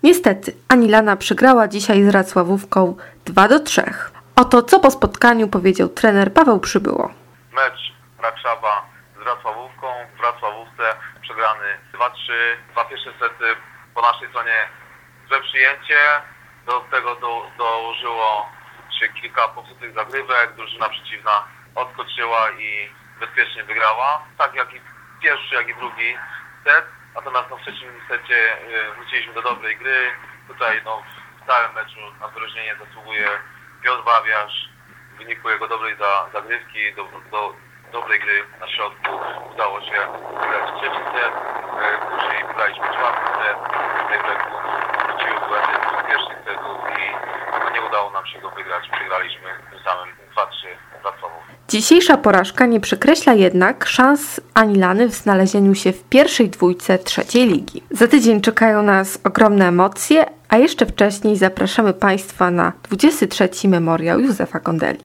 Niestety, Anilana przegrała dzisiaj z Racławówką 2-3. Oto co po spotkaniu powiedział trener Paweł Przybyło. Mecz Rakszawa z Racławówką, w Racławówce przegrany 2-3. Dwa pierwsze sety po naszej stronie złe przyjęcie, do tego dołożyło się kilka popsutych zagrywek, drużyna przeciwna odskoczyła i bezpiecznie wygrała, tak jak i pierwszy, jak i drugi set. Natomiast w trzecim secie wróciliśmy do dobrej gry. Tutaj w całym meczu na wyróżnienie zasługuje Piotr Bawiarz. W wyniku jego dobrej zagrywki, do dobrej gry na środku udało się wygrać trzeci set. Później wygraliśmy czwarty set. Tutaj wróciły błędy z pierwszych setów i nie udało nam się go wygrać. Przegraliśmy tym samym 2-3 Wrocławów. Dzisiejsza porażka nie przekreśla jednak szans Anilany w znalezieniu się w pierwszej dwójce trzeciej ligi. Za tydzień czekają nas ogromne emocje, a jeszcze wcześniej zapraszamy Państwa na 23. Memoriał Józefa Kondeli.